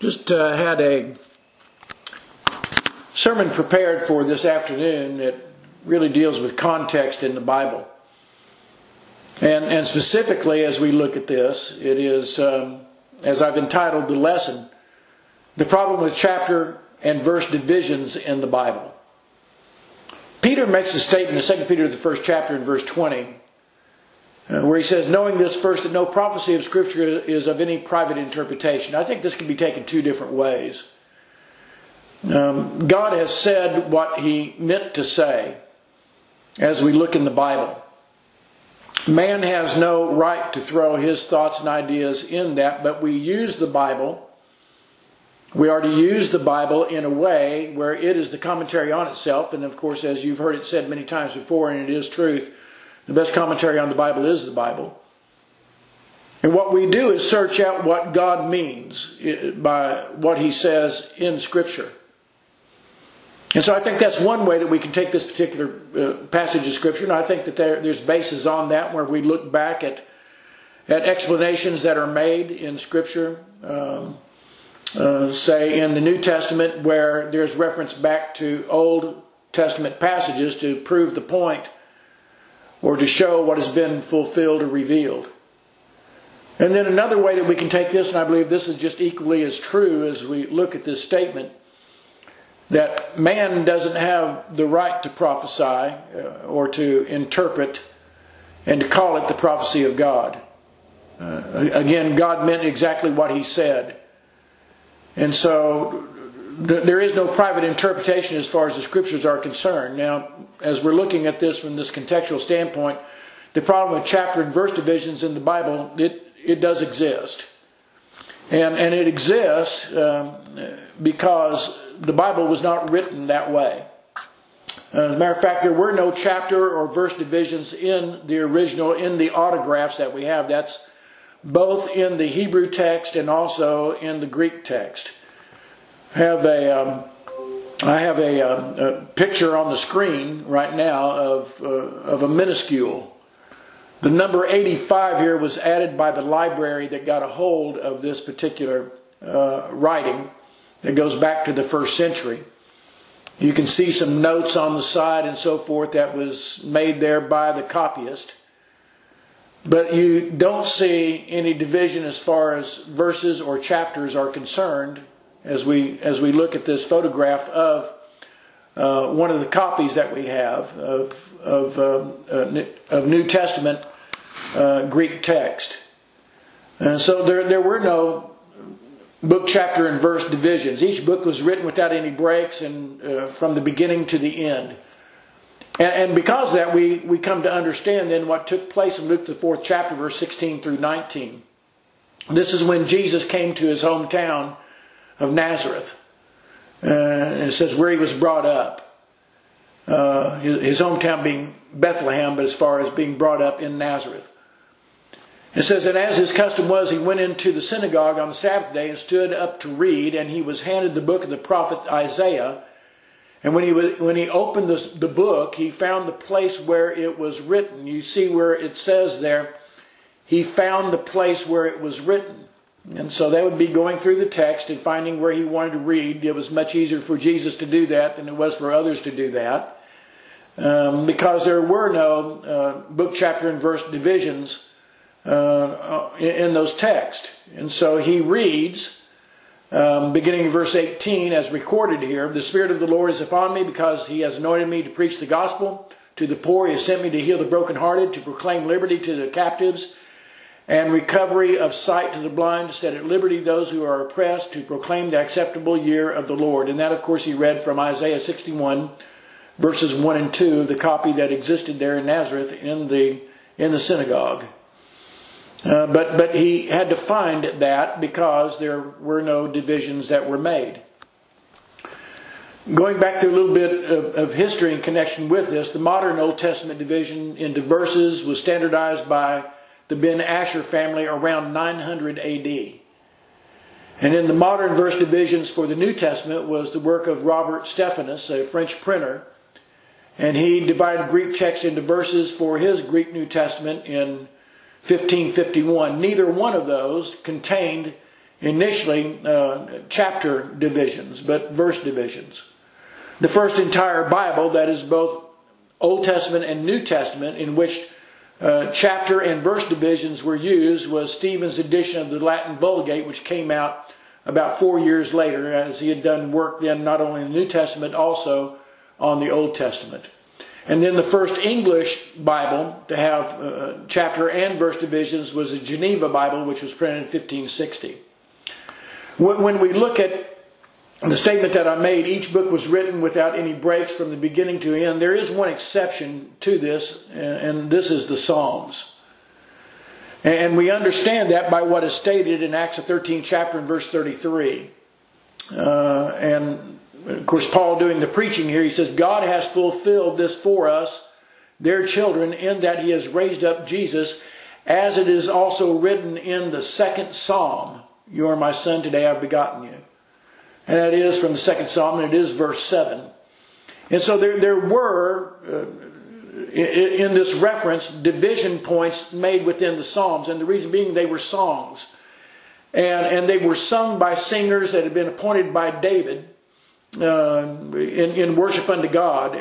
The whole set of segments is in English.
Just had a sermon prepared for this afternoon that really deals with context in the Bible. And specifically, as we look at this, it is, as I've entitled the lesson, the problem with chapter and verse divisions in the Bible. Peter makes a statement in 2 Peter, the first chapter, in verse 20, where he says, knowing this first, that no prophecy of Scripture is of any private interpretation. I think this can be taken two different ways. God has said what He meant to say as we look in the Bible. Man has no right to throw his thoughts and ideas in that, but we use the Bible. We are to use the Bible in a way where it is the commentary on itself. And of course, as you've heard it said many times before, and it is truth, the best commentary on the Bible is the Bible. And what we do is search out what God means by what He says in Scripture. And so I think that's one way that we can take this particular passage of Scripture. And I think that there's basis on that where we look back at explanations that are made in Scripture. Say in the New Testament where there's reference back to Old Testament passages to prove the point or to show what has been fulfilled or revealed. And then another way that we can take this, and I believe this is just equally as true as we look at this statement, that man doesn't have the right to prophesy or to interpret and to call it the prophecy of God. Again, God meant exactly what He said. And so there is no private interpretation as far as the Scriptures are concerned. Now, as we're looking at this from this contextual standpoint, the problem with chapter and verse divisions in the Bible, it does exist. And it exists because the Bible was not written that way. As a matter of fact, there were no chapter or verse divisions in the original, in the autographs that we have. That's both in the Hebrew text and also in the Greek text. I have a picture on the screen right now of a minuscule. The number 85 here was added by the library that got a hold of this particular writing that goes back to the first century. You can see some notes on the side and so forth that was made there by the copyist. But you don't see any division as far as verses or chapters are concerned as we look at this photograph of one of the copies that we have of New Testament Greek text. And so there were no book, chapter, and verse divisions. Each book was written without any breaks and from the beginning to the end. And because of that, we come to understand then what took place in Luke the 4th chapter, verse 16 through 19. This is when Jesus came to His hometown of Nazareth. And it says where He was brought up. His hometown being Bethlehem, but as far as being brought up in Nazareth. It says that as his custom was, he went into the synagogue on the Sabbath day and stood up to read, and he was handed the book of the prophet Isaiah. And when he opened the book, he found the place where it was written. You see where it says there, he found the place where it was written. And so that would be going through the text and finding where he wanted to read. It was much easier for Jesus to do that than it was for others to do that. Because there were no book, chapter, and verse divisions in those texts. And so he reads, beginning in verse 18, as recorded here, the Spirit of the Lord is upon me because He has anointed me to preach the gospel to the poor. He has sent me to heal the brokenhearted, to proclaim liberty to the captives, and recovery of sight to the blind, to set at liberty those who are oppressed, to proclaim the acceptable year of the Lord. And that, of course, he read from Isaiah 61, verses 1 and 2, the copy that existed there in Nazareth in the synagogue. But he had to find that because there were no divisions that were made. Going back to a little bit of history in connection with this, the modern Old Testament division into verses was standardized by the Ben Asher family around 900 AD. And in the modern verse divisions for the New Testament was the work of Robert Stephanus, a French printer. And he divided Greek text into verses for his Greek New Testament in 1551. Neither one of those contained initially chapter divisions, but verse divisions. The first entire Bible, that is both Old Testament and New Testament, in which chapter and verse divisions were used, was Stephen's edition of the Latin Vulgate, which came out about 4 years later, as he had done work then not only in the New Testament, also on the Old Testament. And then the first English Bible to have chapter and verse divisions was the Geneva Bible, which was printed in 1560. When we look at the statement that I made, each book was written without any breaks from the beginning to end. There is one exception to this, and this is the Psalms. And we understand that by what is stated in Acts the 13th chapter and verse 33. And of course, Paul doing the preaching here, he says, God has fulfilled this for us, their children, in that he has raised up Jesus, as it is also written in the second Psalm, you are my son, today I've begotten you. And that is from the second Psalm, and it is verse 7. And so there were, in this reference, division points made within the Psalms. And the reason being they were songs. And they were sung by singers that had been appointed by David in worship unto God.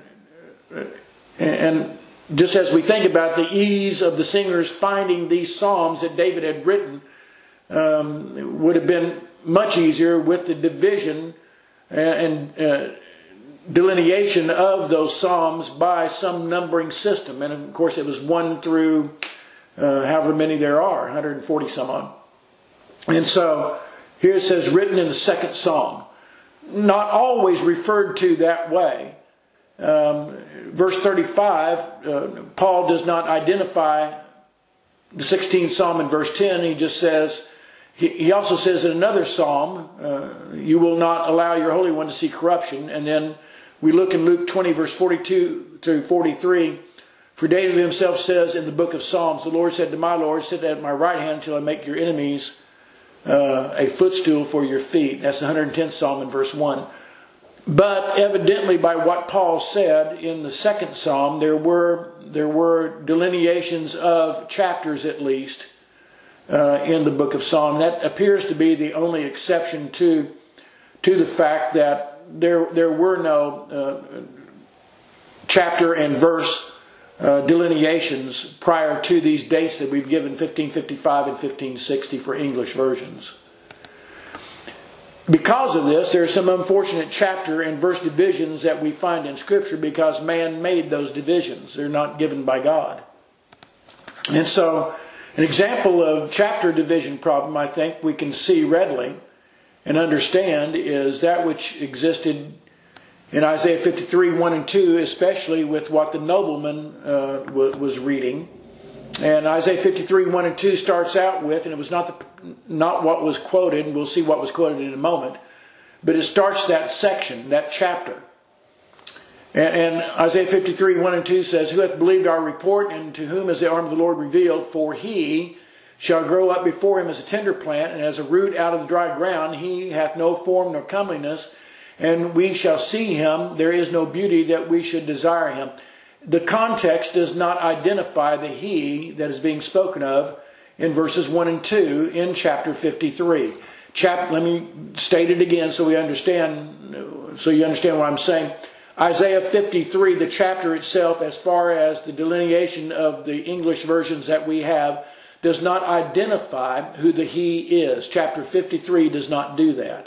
And just as we think about the ease of the singers finding these psalms that David had written, would have been much easier with the division and delineation of those psalms by some numbering system. And of course it was 1 through however many there are, 140 some on. And so here it says written in the second Psalm. Not always referred to that way. Verse 35, Paul does not identify the 16th Psalm in verse 10. He just says, he also says in another Psalm, you will not allow your Holy One to see corruption. And then we look in Luke 20 verse 42 through 43. For David himself says in the book of Psalms, the Lord said to my Lord, sit at my right hand until I make your enemies a footstool for your feet. That's the 110th Psalm in verse 1. But evidently by what Paul said in the second Psalm, there were delineations of chapters at least in the book of Psalm. That appears to be the only exception to the fact that there were no chapter and verse delineations prior to these dates that we've given, 1555 and 1560 for English versions. Because of this, there are some unfortunate chapter and verse divisions that we find in Scripture because man made those divisions. They're not given by God. And so, an example of chapter division problem, I think we can see readily and understand, is that which existed in Isaiah 53, 1 and 2, especially with what the nobleman was reading. And Isaiah 53, 1 and 2 starts out with, and it was not what was quoted, and we'll see what was quoted in a moment, but it starts that section, that chapter. And Isaiah 53, 1 and 2 says, who hath believed our report, and to whom is the arm of the Lord revealed? For he shall grow up before him as a tender plant, and as a root out of the dry ground. He hath no form nor comeliness, and we shall see him. There is no beauty that we should desire him. The context does not identify the he that is being spoken of in verses 1 and 2 in chapter 53. Let me state it again so you understand what I'm saying. Isaiah 53, the chapter itself, as far as the delineation of the English versions that we have, does not identify who the he is. Chapter 53 does not do that.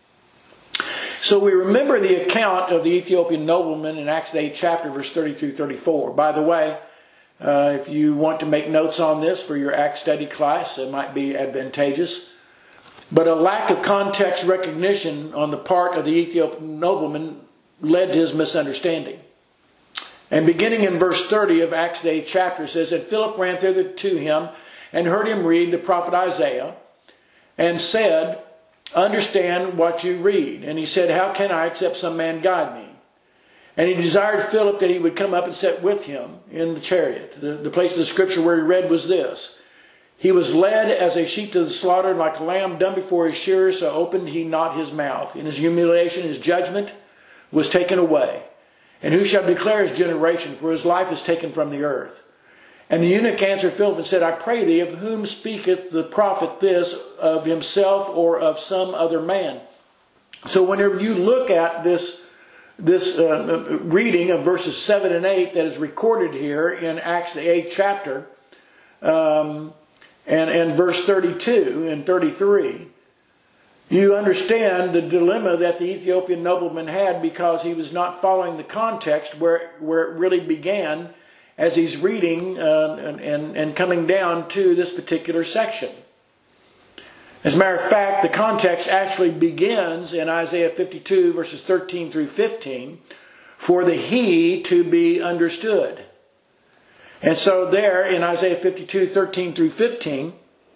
So we remember the account of the Ethiopian nobleman in Acts 8 chapter, verse 30 through 34. By the way, if you want to make notes on this for your Acts study class, it might be advantageous. But a lack of context recognition on the part of the Ethiopian nobleman led to his misunderstanding. And beginning in verse 30 of Acts 8 chapter says that Philip ran thither to him and heard him read the prophet Isaiah and said, understand what you read. And he said, how can I except some man guide me? And he desired Philip that he would come up and sit with him in the chariot. The place of the scripture where he read was this. He was led as a sheep to the slaughter, and like a lamb dumb before his shearer, so opened he not his mouth. In his humiliation, his judgment was taken away. And who shall declare his generation? For his life is taken from the earth. And the eunuch answered Philip and said, I pray thee, of whom speaketh the prophet this, of himself or of some other man? So whenever you look at this reading of verses 7 and 8 that is recorded here in Acts the 8th chapter, and verse 32 and 33, you understand the dilemma that the Ethiopian nobleman had, because he was not following the context where it really began as he's reading and coming down to this particular section. As a matter of fact, the context actually begins in Isaiah 52 verses 13 through 15 for the he to be understood. And so there in Isaiah 52, 13 through 15,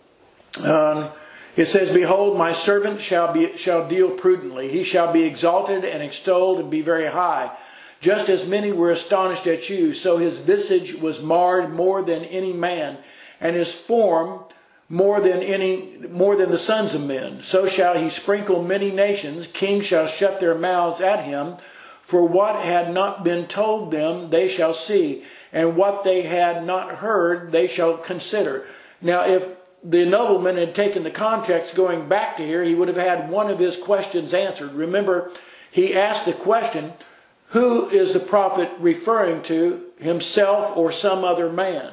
it says, Behold, my servant shall deal prudently. He shall be exalted and extolled and be very high. Just as many were astonished at you, so his visage was marred more than any man, and his form more than the sons of men. So shall he sprinkle many nations. Kings shall shut their mouths at him. For what had not been told them, they shall see, and what they had not heard, they shall consider. Now, if the nobleman had taken the context going back to here, he would have had one of his questions answered. Remember, he asked the question, who is the prophet referring to, himself or some other man?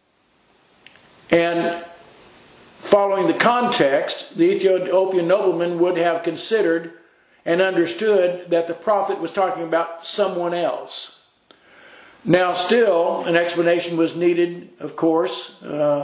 And following the context, the Ethiopian nobleman would have considered and understood that the prophet was talking about someone else. Now still, an explanation was needed, of course,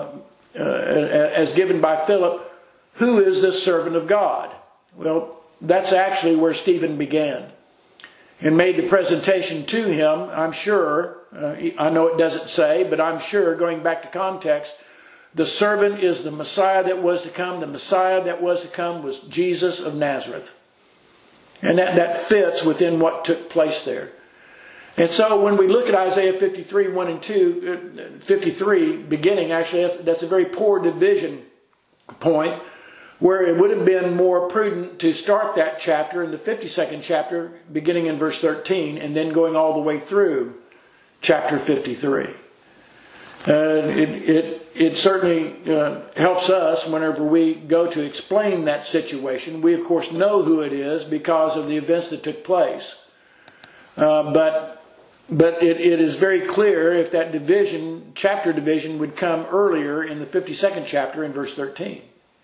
as given by Philip. Who is this servant of God? Well, that's actually where Stephen began and made the presentation to him. I'm sure, I know it doesn't say, but I'm sure, going back to context, the servant is the Messiah that was to come. The Messiah that was to come was Jesus of Nazareth. And that fits within what took place there. And so when we look at Isaiah 53, 1 and 2, 53 beginning, actually that's a very poor division point, where it would have been more prudent to start that chapter in the 52nd chapter, beginning in verse 13, and then going all the way through chapter 53. It certainly helps us whenever we go to explain that situation. We, of course, know who it is because of the events that took place. But it is very clear if that chapter division would come earlier in the 52nd chapter in verse 13.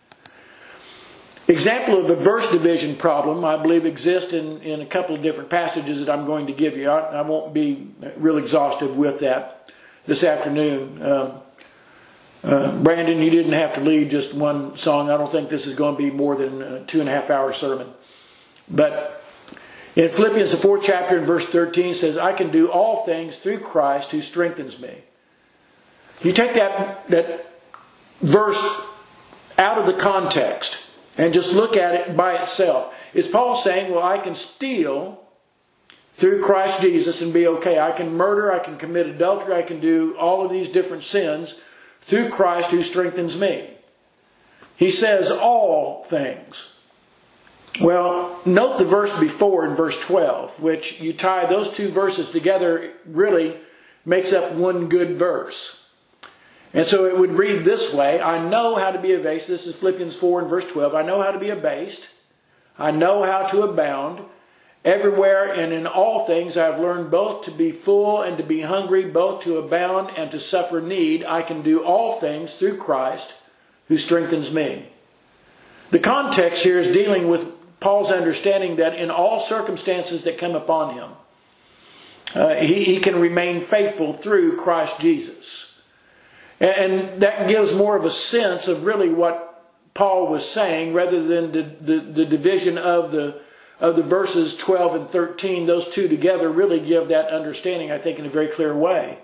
Example of the verse division problem, I believe, exists in a couple of different passages that I'm going to give you. I won't be real exhaustive with that this afternoon. Brandon, you didn't have to lead just one song. I don't think this is going to be more than a 2.5 hour sermon. But in Philippians, the 4th chapter, in verse 13, says, I can do all things through Christ who strengthens me. You take that verse out of the context and just look at it by itself. Is Paul saying, well, I can steal through Christ Jesus and be okay? I can murder, I can commit adultery, I can do all of these different sins through Christ who strengthens me. He says all things. Well, note the verse before in verse 12, which you tie those two verses together, really makes up one good verse. And so it would read this way: I know how to be abased. This is Philippians 4 and verse 12. I know how to be abased. I know how to abound. Everywhere and in all things I have learned both to be full and to be hungry, both to abound and to suffer need. I can do all things through Christ who strengthens me. The context here is dealing with Paul's understanding that in all circumstances that come upon him, he can remain faithful through Christ Jesus. And that gives more of a sense of really what Paul was saying, rather than the division of the verses 12 and 13. Those two together really give that understanding, I think, in a very clear way.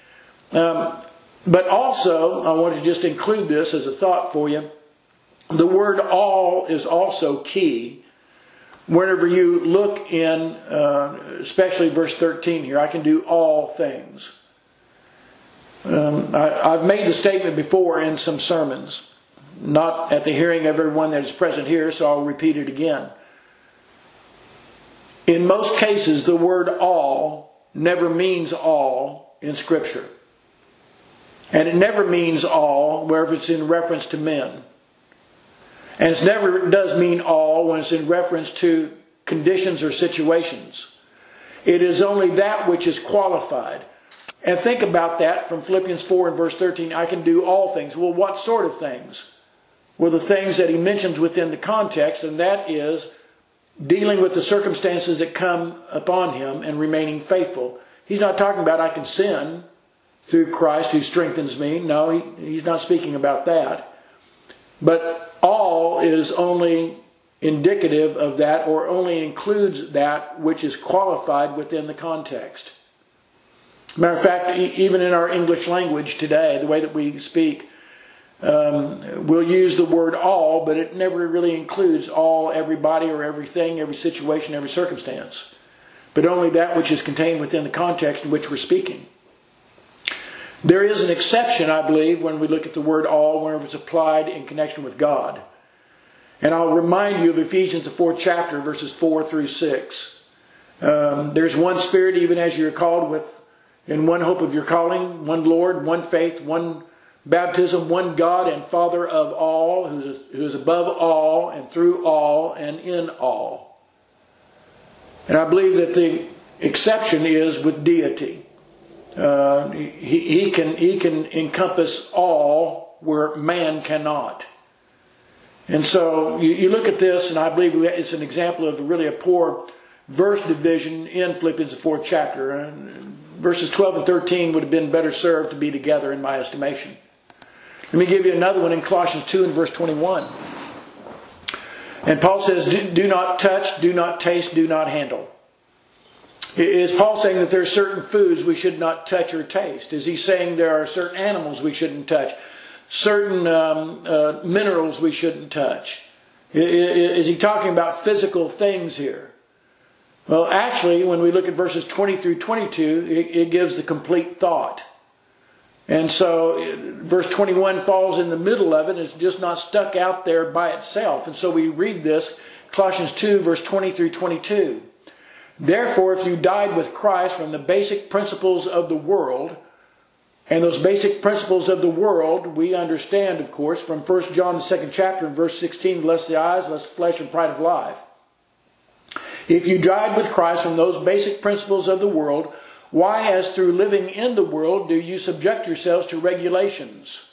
But also, I want to just include this as a thought for you. The word all is also key whenever you look in, especially verse 13 here. I can do all things. I've made the statement before in some sermons, not at the hearing of everyone that is present here, so I'll repeat it again. In most cases, the word all never means all in Scripture. And it never means all wherever it's in reference to men. And it never does mean all when it's in reference to conditions or situations. It is only that which is qualified. And think about that from Philippians 4 and verse 13. I can do all things. Well, what sort of things? Well, the things that he mentions within the context, and that is dealing with the circumstances that come upon him and remaining faithful. He's not talking about I can sin through Christ who strengthens me. No, he's not speaking about that. But all is only indicative of that, or only includes that which is qualified within the context. Matter of fact, even in our English language today, the way that we speak, we'll use the word all, but it never really includes all, everybody, or everything, every situation, every circumstance. But only that which is contained within the context in which we're speaking. There is an exception, I believe, when we look at the word all, whenever it's applied in connection with God. And I'll remind you of Ephesians, the 4th chapter, verses 4 through 6. There's one Spirit, even as you're called in one hope of your calling, one Lord, one faith, one baptism, one God and Father of all, who is above all and through all and in all. And I believe that the exception is with deity. He can encompass all where man cannot. And so you look at this, and I believe it's an example of really a poor verse division in Philippians, the 4th chapter. Verses 12 and 13 would have been better served to be together in my estimation. Let me give you another one in Colossians 2 and verse 21. And Paul says, do not touch, do not taste, do not handle. Is Paul saying that there are certain foods we should not touch or taste? Is he saying there are certain animals we shouldn't touch? Certain minerals we shouldn't touch? Is he talking about physical things here? Well, actually, when we look at verses 20 through 22, it gives the complete thought. And so verse 21 falls in the middle of it. It's just not stuck out there by itself. And so we read this, Colossians 2, verse 20 through 22. Therefore, if you died with Christ from the basic principles of the world, and those basic principles of the world, we understand, of course, from 1 John, the 2nd chapter, and verse 16, lest the eyes, lest the flesh, and pride of life. If you died with Christ from those basic principles of the world, why, as through living in the world, do you subject yourselves to regulations?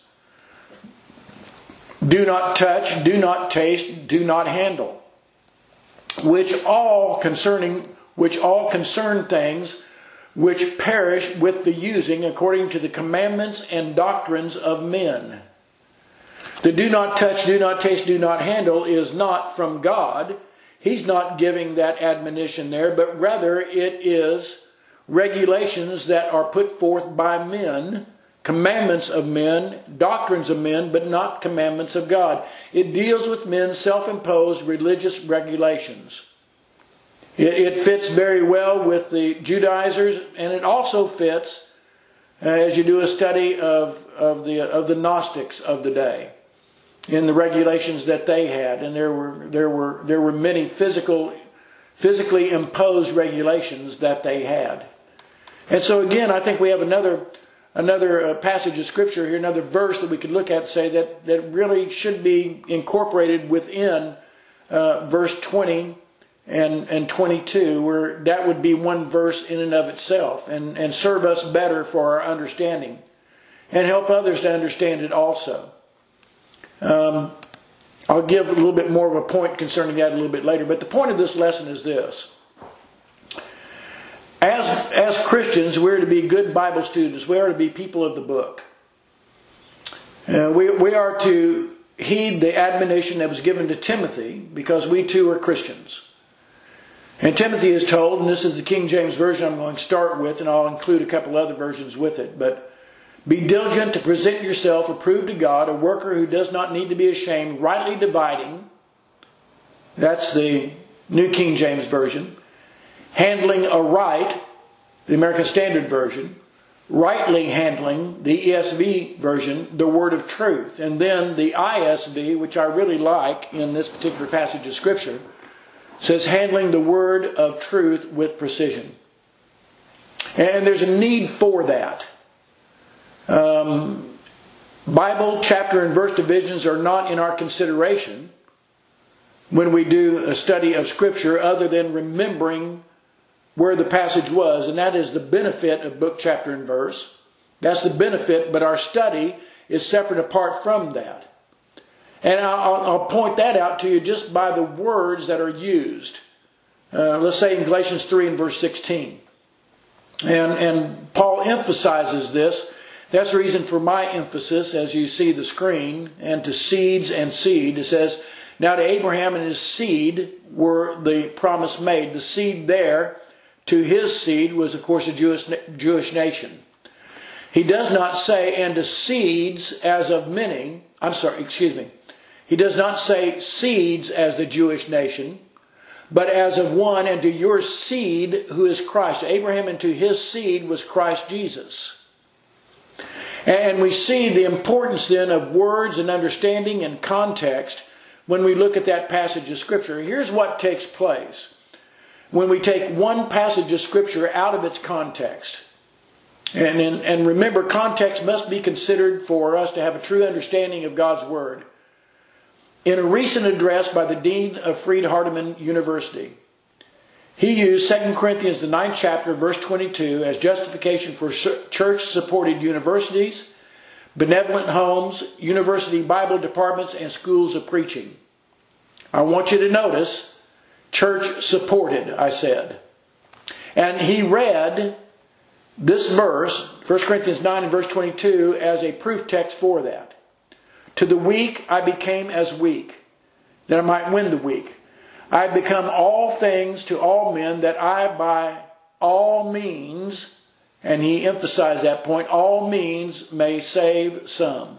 Do not touch, do not taste, do not handle, which all concern things which perish with the using according to the commandments and doctrines of men. The do not touch, do not taste, do not handle is not from God. He's not giving that admonition there, but rather it is regulations that are put forth by men, commandments of men, doctrines of men, but not commandments of God. It deals with men's self-imposed religious regulations. It fits very well with the Judaizers, and it also fits as you do a study of the Gnostics of the day, in the regulations that they had. And there were many physically imposed regulations that they had. And so again, I think we have another passage of Scripture here, another verse that we could look at and say that really should be incorporated within verse 20 and 22, where that would be one verse in and of itself, and serve us better for our understanding, and help others to understand it also. I'll give a little bit more of a point concerning that a little bit later, but the point of this lesson is this. As Christians, we're to be good Bible students. We are to be people of the book. We are to heed the admonition that was given to Timothy, because we too are Christians. And Timothy is told, and this is the King James Version I'm going to start with, and I'll include a couple other versions with it, but be diligent to present yourself approved to God, a worker who does not need to be ashamed, rightly dividing, that's the New King James Version, handling aright, the American Standard Version, rightly handling, the ESV version, the word of truth. And then the ISV, which I really like in this particular passage of Scripture, says handling the word of truth with precision. And there's a need for that. Bible chapter and verse divisions are not in our consideration when we do a study of Scripture, other than remembering where the passage was. And that is the benefit of book, chapter, and verse. That's the benefit, but our study is separate apart from that. And I'll point that out to you just by the words that are used. Let's say in Galatians 3 and verse 16. And Paul emphasizes this. That's the reason for my emphasis, as you see the screen, and to seeds and seed. It says, now to Abraham and his seed were the promise made. The seed there, to his seed, was of course a Jewish nation. He does not say, and to seeds as of many. He does not say seeds as the Jewish nation, but as of one, and to your seed, who is Christ. Abraham and to his seed was Christ Jesus. And we see the importance then of words and understanding and context when we look at that passage of Scripture. Here's what takes place when we take one passage of Scripture out of its context. And remember, context must be considered for us to have a true understanding of God's Word. In a recent address by the Dean of Freed-Hardeman University, he used 2 Corinthians, the 9th chapter, verse 22, as justification for church-supported universities, benevolent homes, university Bible departments, and schools of preaching. I want you to notice, church-supported, I said. And he read this verse, 1 Corinthians 9 and verse 22, as a proof text for that. To the weak I became as weak, that I might win the weak. I become all things to all men, that I by all means, and he emphasized that point, all means may save some.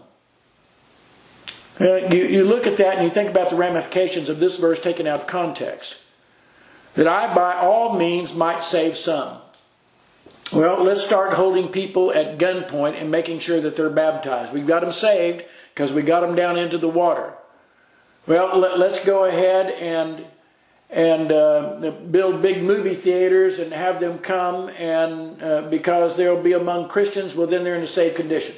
You look at that and you think about the ramifications of this verse taken out of context. That I by all means might save some. Well, let's start holding people at gunpoint and making sure that they're baptized. We've got them saved because we got them down into the water. Well, let's go ahead and build big movie theaters and have them come, and because they'll be among Christians, well, then they're in a saved condition.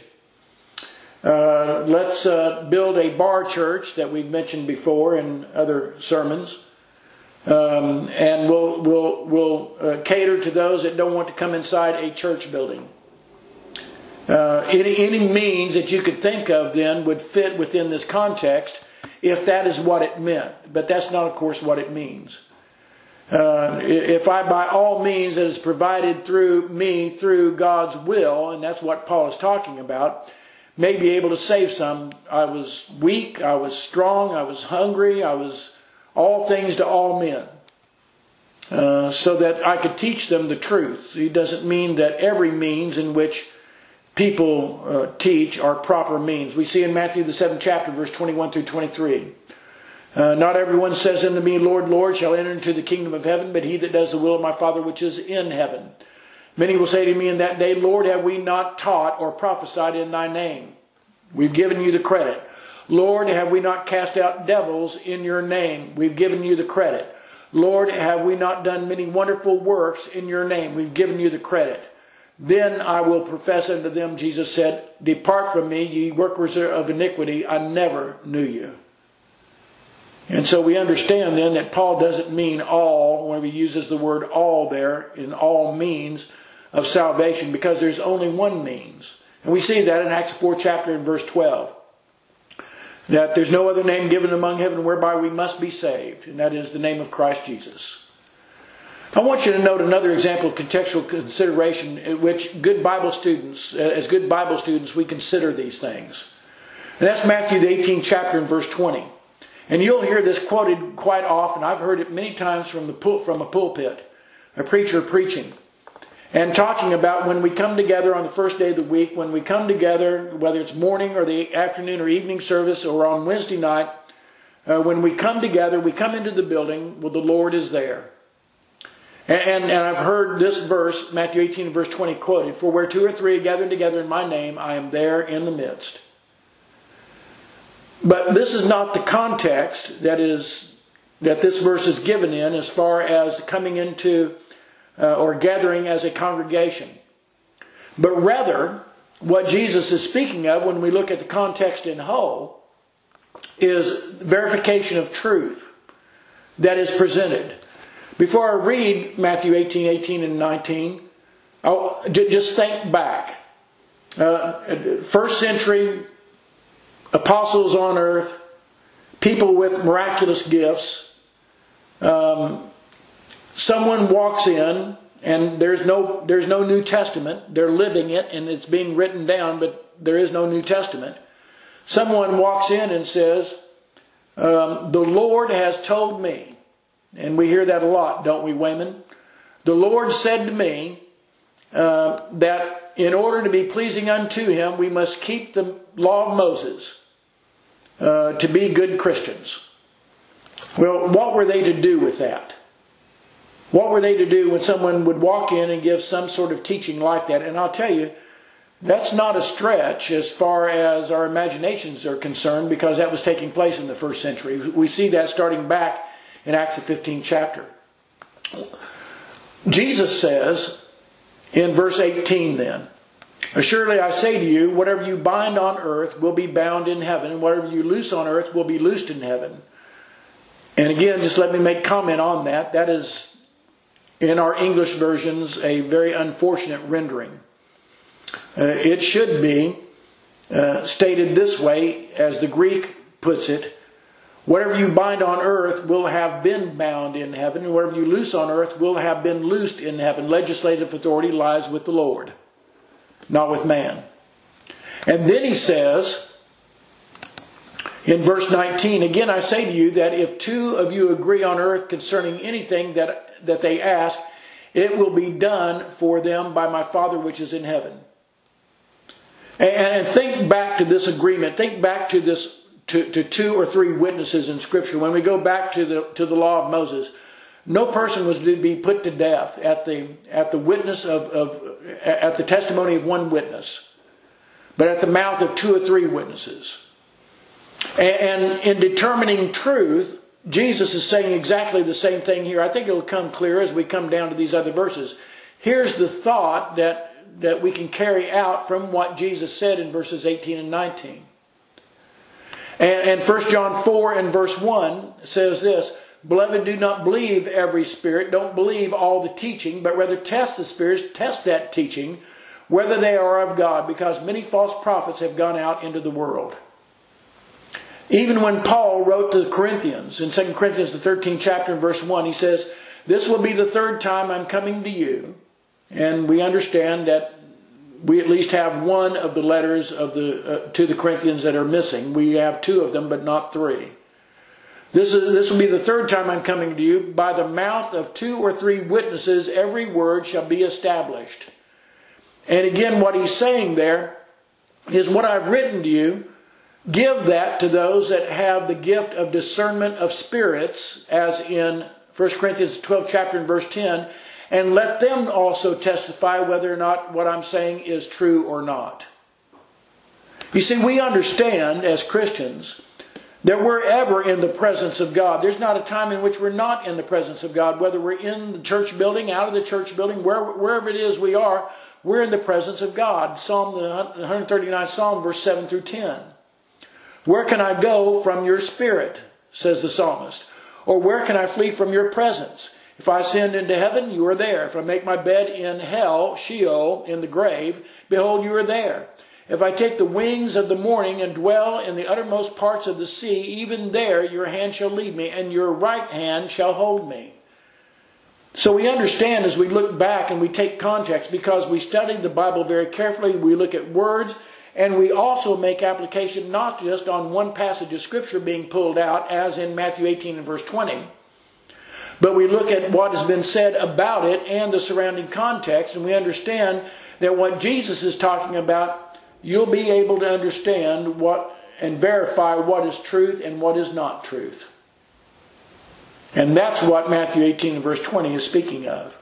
Let's build a bar church that we've mentioned before in other sermons. And we'll cater to those that don't want to come inside a church building. Any means that you could think of then would fit within this context if that is what it meant. But that's not, of course, what it means. If I by all means that is provided through me, through God's will, and that's what Paul is talking about, may be able to save some. I was weak, I was strong, I was hungry, I was all things to all men, so that I could teach them the truth. He doesn't mean that every means in which people teach are proper means. We see in Matthew the 7th chapter, verse 21 through 23. Not everyone says unto me, Lord, Lord, shall enter into the kingdom of heaven, but he that does the will of my Father which is in heaven. Many will say to me in that day, Lord, have we not taught or prophesied in thy name? We've given you the credit. Lord, have we not cast out devils in your name? We've given you the credit. Lord, have we not done many wonderful works in your name? We've given you the credit. Then I will profess unto them, Jesus said, depart from me, ye workers of iniquity, I never knew you. And so we understand then that Paul doesn't mean all, when he uses the word all there, in all means of salvation, because there's only one means. And we see that in Acts 4 chapter and verse 12. That there's no other name given among heaven whereby we must be saved, and that is the name of Christ Jesus. I want you to note another example of contextual consideration in which as good Bible students, we consider these things. And that's Matthew the 18th chapter and verse 20. And you'll hear this quoted quite often. I've heard it many times from a pulpit, a preacher preaching, and talking about when we come together on the first day of the week, when we come together, whether it's morning or the afternoon or evening service or on Wednesday night, when we come together, we come into the building, well, the Lord is there. And I've heard this verse, Matthew 18 verse 20, quoted, for where two or three are gathered together in my name, I am there in the midst. But this is not the context that this verse is given in as far as coming into or gathering as a congregation. But rather, what Jesus is speaking of when we look at the context in whole is verification of truth that is presented. Before I read Matthew 18 and 19, I'll just think back. First century apostles on earth, people with miraculous gifts. Someone walks in, and there's no New Testament. They're living it, and it's being written down, but there is no New Testament. Someone walks in and says, the Lord has told me, and we hear that a lot, don't we, Wayman? The Lord said to me that in order to be pleasing unto Him, we must keep the law of Moses to be good Christians. Well, what were they to do with that? What were they to do when someone would walk in and give some sort of teaching like that? And I'll tell you, that's not a stretch as far as our imaginations are concerned, because that was taking place in the first century. We see that starting back in Acts the 15th chapter. Jesus says in verse 18 then, "Assuredly I say to you, whatever you bind on earth will be bound in heaven, and whatever you loose on earth will be loosed in heaven." And again, just let me make comment on that. That is, in our English versions, a very unfortunate rendering. It should be stated this way, as the Greek puts it: whatever you bind on earth will have been bound in heaven, and whatever you loose on earth will have been loosed in heaven. Legislative authority lies with the Lord, not with man. And then he says in verse 19, "Again I say to you that if two of you agree on earth concerning anything that they ask, it will be done for them by my Father which is in heaven." And think back to this agreement. Think back to this, to 2 or 3 witnesses in Scripture. When we go back to the law of Moses, no person was to be put to death at the witness at the testimony of one witness, but at the mouth of 2 or 3 witnesses. And in determining truth, Jesus is saying exactly the same thing here. I think it will come clear as we come down to these other verses. Here's the thought that we can carry out from what Jesus said in verses 18 and 19. And 1 John 4 and verse 1 says this: "Beloved, do not believe every spirit. Don't believe all the teaching, but rather test the spirits, test that teaching, whether they are of God, because many false prophets have gone out into the world." Even when Paul wrote to the Corinthians, in 2 Corinthians the 13th chapter and verse 1, he says, "This will be the 3rd time I'm coming to you." And we understand that we at least have one of the letters of to the Corinthians that are missing. We have 2 of them, but not 3. This will be the 3rd time I'm coming to you. By the mouth of 2 or 3 witnesses, every word shall be established. And again, what he's saying there is, what I've written to you, give that to those that have the gift of discernment of spirits, as in 1 Corinthians 12 chapter and verse 10, and let them also testify whether or not what I'm saying is true or not. You see, we understand as Christians that we're ever in the presence of God. There's not a time in which we're not in the presence of God, whether we're in the church building, out of the church building, wherever it is we are, we're in the presence of God. Psalm, the 139th Psalm, verse 7 through 10. "Where can I go from your spirit?" says the psalmist. "Or where can I flee from your presence? If I ascend into heaven, you are there. If I make my bed in hell, Sheol, in the grave, behold, you are there. If I take the wings of the morning and dwell in the uttermost parts of the sea, even there your hand shall lead me, and your right hand shall hold me." So we understand as we look back and we take context, because we study the Bible very carefully, we look at words, and we also make application not just on one passage of Scripture being pulled out, as in Matthew 18 and verse 20, but we look at what has been said about it and the surrounding context, and we understand that what Jesus is talking about, you'll be able to understand what and verify what is truth and what is not truth. And that's what Matthew 18 and verse 20 is speaking of.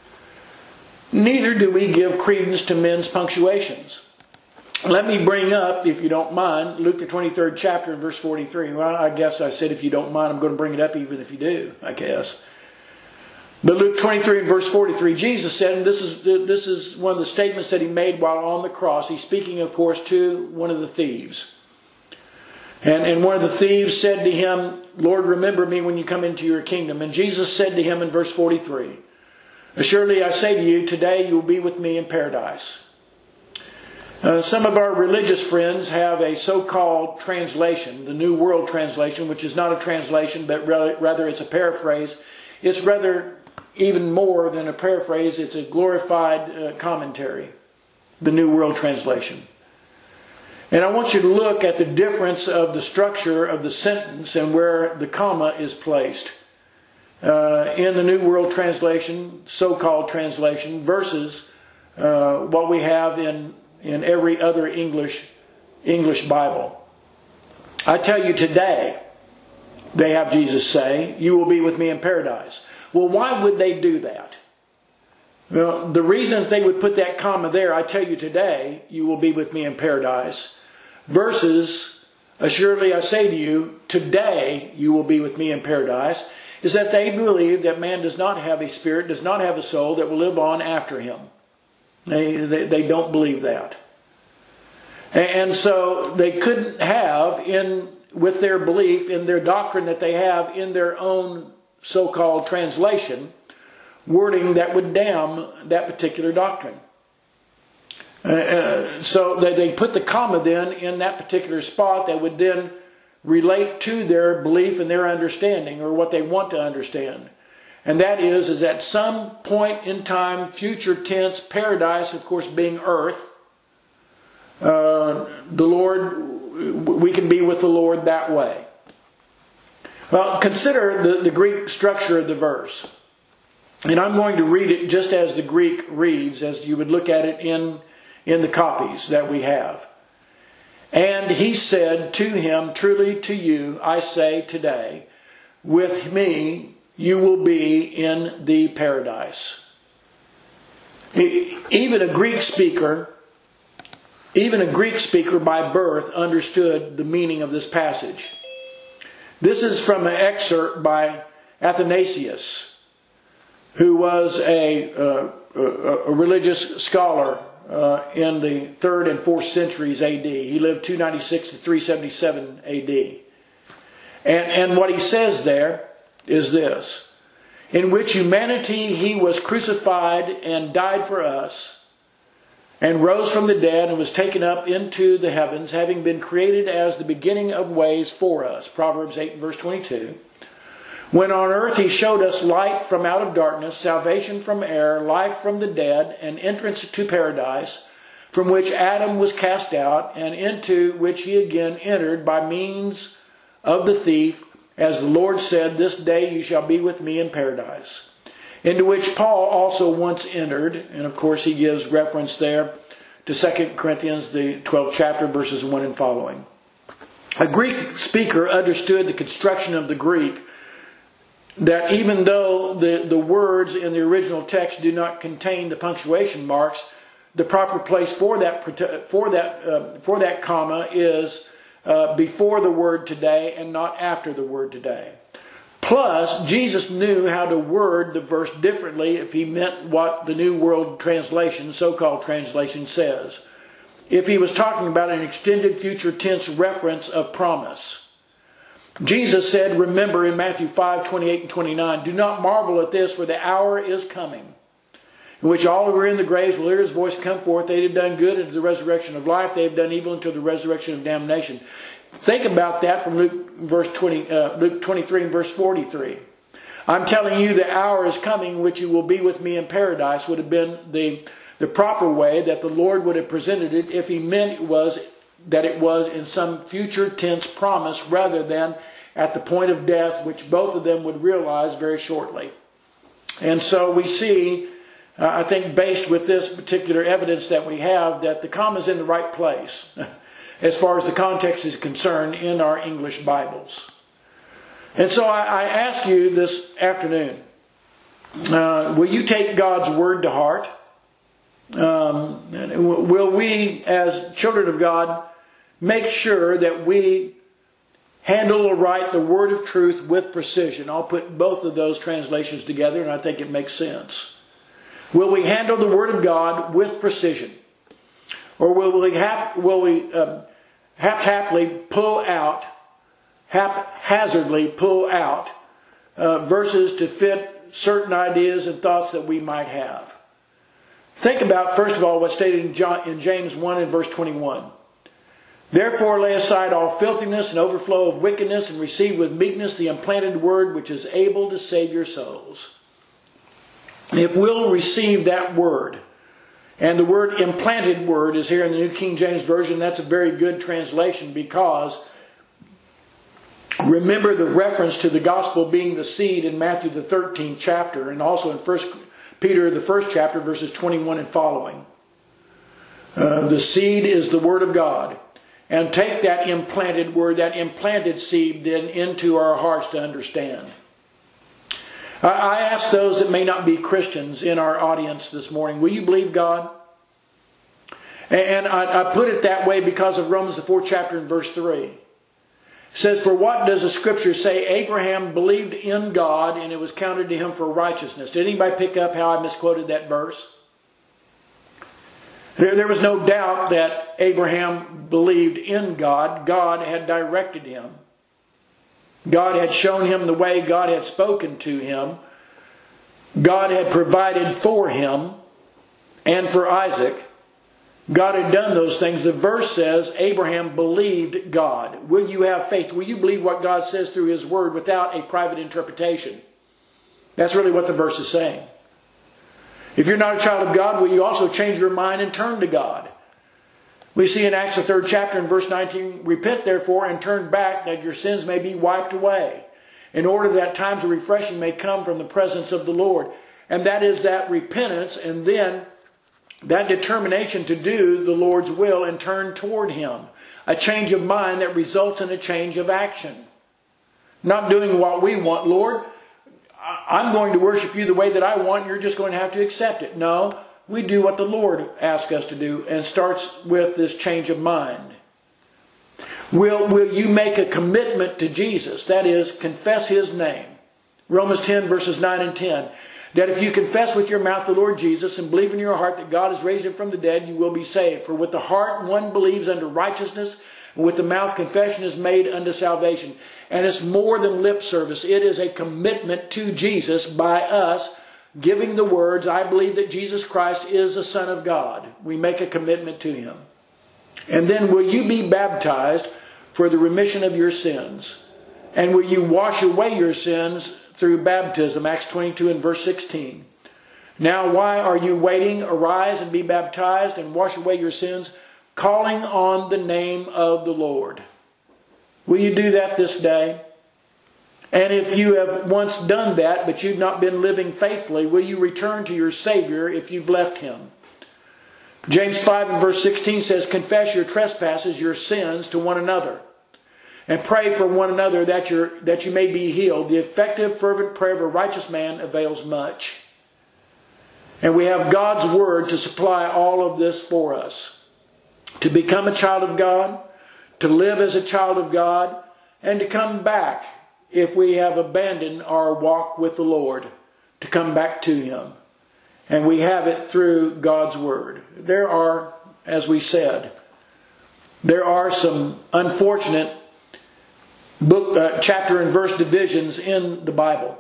Neither do we give credence to men's punctuations. Let me bring up, if you don't mind, Luke the 23rd chapter and verse 43. Well, I guess I said if you don't mind, I'm going to bring it up even if you do, I guess. But Luke 23 and verse 43, Jesus said, and this is one of the statements that he made while on the cross. He's speaking, of course, to one of the thieves. And one of the thieves said to him, Lord, remember me when you come into your kingdom. And Jesus said to him in verse 43, Assuredly I say to you, today you will be with me in paradise. Some of our religious friends have a so-called translation, the New World Translation, which is not a translation, but rather it's a paraphrase. It's rather even more than a paraphrase. It's a glorified commentary, the New World Translation. And I want you to look at the difference of the structure of the sentence and where the comma is placed in the New World Translation, so-called translation, versus what we have in every other English Bible. I tell you today, they have Jesus say, you will be with me in paradise. Well, why would they do that? Well, the reason they would put that comma there, I tell you today, you will be with me in paradise, versus, assuredly I say to you, today you will be with me in paradise, is that they believe that man does not have a spirit, does not have a soul that will live on after him. They don't believe that. And so they couldn't have, with their belief, in their doctrine that they have in their own so-called translation, wording that would damn that particular doctrine. So they put the comma then in that particular spot that would then relate to their belief and their understanding, or what they want to understand. And that is at some point in time, future tense, paradise, of course, being earth, the Lord, we can be with the Lord that way. Well, consider the Greek structure of the verse. And I'm going to read it just as the Greek reads, as you would look at it in the copies that we have. And he said to him, truly to you, I say today, with me you will be in the paradise. Even a Greek speaker by birth understood the meaning of this passage. This is from an excerpt by Athanasius, who was a religious scholar in the 3rd and 4th centuries AD. He lived 296 to 377 AD. And what he says there is this: in which humanity he was crucified and died for us, and rose from the dead and was taken up into the heavens, having been created as the beginning of ways for us. Proverbs 8 and verse 22. When on earth he showed us light from out of darkness, salvation from error, life from the dead, and entrance to paradise, from which Adam was cast out, and into which he again entered by means of the thief, as the Lord said, this day you shall be with me in paradise. Into which Paul also once entered, and of course he gives reference there to 2 Corinthians, the 12th chapter, verses 1 and following. A Greek speaker understood the construction of the Greek, that even though the words in the original text do not contain the punctuation marks, the proper place for that comma is before the word today and not after the word today. Plus, Jesus knew how to word the verse differently if he meant what the New World Translation, so-called translation, says. If he was talking about an extended future tense reference of promise. Jesus said, remember in Matthew 5, 28 and 29, do not marvel at this, for the hour is coming, in which all who are in the graves will hear his voice come forth. They have done good unto the resurrection of life. They have done evil until the resurrection of damnation. Think about that from Luke 23 and verse 43. I'm telling you the hour is coming which you will be with me in paradise would have been the proper way that the Lord would have presented it if he meant it was in some future tense promise rather than at the point of death, which both of them would realize very shortly. And so we see, I think based with this particular evidence that we have, that the comma is in the right place as far as the context is concerned in our English Bibles. And so I ask you this afternoon, will you take God's Word to heart? Will we, as children of God, make sure that we handle or write the word of truth with precision. I'll put both of those translations together, and I think it makes sense. Will we handle the word of God with precision? Or will we haphazardly pull out verses to fit certain ideas and thoughts that we might have? Think about, first of all, what's stated in James 1 and verse 21. Therefore lay aside all filthiness and overflow of wickedness, and receive with meekness the implanted word which is able to save your souls. If we'll receive that word, and the word implanted word is here in the New King James Version, that's a very good translation, because remember the reference to the gospel being the seed in Matthew the 13th chapter, and also in 1 Peter the 1st chapter, verses 21 and following. The seed is the word of God. And take that implanted word, that implanted seed, then into our hearts to understand. I ask those that may not be Christians in our audience this morning, will you believe God? And I put it that way because of Romans the 4th chapter and verse 3. It says, for what does the scripture say? Abraham believed in God, and it was counted to him for righteousness. Did anybody pick up how I misquoted that verse? There was no doubt that Abraham believed in God. God had directed him. God had shown him the way. God had spoken to him. God had provided for him and for Isaac. God had done those things. The verse says Abraham believed God. Will you have faith? Will you believe what God says through His Word without a private interpretation? That's really what the verse is saying. If you're not a child of God, will you also change your mind and turn to God? We see in Acts the 3rd chapter and verse 19, repent therefore and turn back that your sins may be wiped away, in order that times of refreshing may come from the presence of the Lord. And that is that repentance, and then that determination to do the Lord's will and turn toward Him. A change of mind that results in a change of action. Not doing what we want. Lord, I'm going to worship you the way that I want. You're just going to have to accept it. No, we do what the Lord asks us to do, and starts with this change of mind. Will you make a commitment to Jesus? That is, confess His name. Romans 10 verses 9 and 10. That if you confess with your mouth the Lord Jesus and believe in your heart that God has raised Him from the dead, you will be saved. For with the heart one believes unto righteousness, and with the mouth confession is made unto salvation. And it's more than lip service. It is a commitment to Jesus by us giving the words, I believe that Jesus Christ is the Son of God. We make a commitment to Him. And then will you be baptized for the remission of your sins? And will you wash away your sins through baptism? Acts 22 and verse 16. Now why are you waiting? Arise and be baptized and wash away your sins, calling on the name of the Lord. Will you do that this day? And if you have once done that, but you've not been living faithfully, will you return to your Savior if you've left Him? James 5 and verse 16 says, confess your trespasses, your sins to one another, and pray for one another that you may be healed. The effective, fervent prayer of a righteous man avails much. And we have God's Word to supply all of this for us. To become a child of God, to live as a child of God, and to come back if we have abandoned our walk with the Lord, to come back to Him. And we have it through God's Word. There are, as we said, there are some unfortunate book, chapter and verse divisions in the Bible.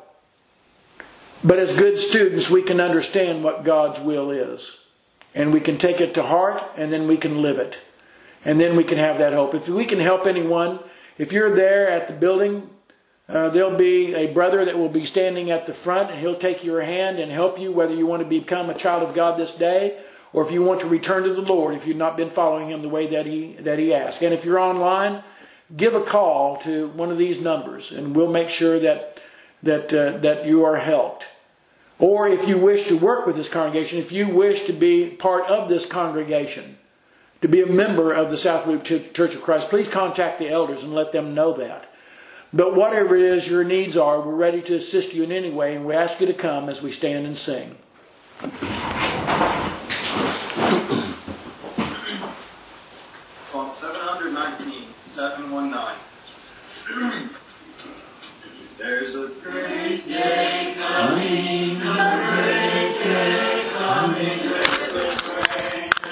But as good students, we can understand what God's will is. And we can take it to heart, and then we can live it. And then we can have that hope. If we can help anyone, if you're there at the building, there'll be a brother that will be standing at the front, and he'll take your hand and help you, whether you want to become a child of God this day, or if you want to return to the Lord, if you've not been following Him the way that He asked. And if you're online, give a call to one of these numbers, and we'll make sure that you are helped. Or if you wish to work with this congregation, if you wish to be part of this congregation, to be a member of the South Loop Church of Christ, please contact the elders and let them know that. But whatever it is your needs are, we're ready to assist you in any way, and we ask you to come as we stand and sing. Psalm 719, 719. There's a great day coming, a great day coming.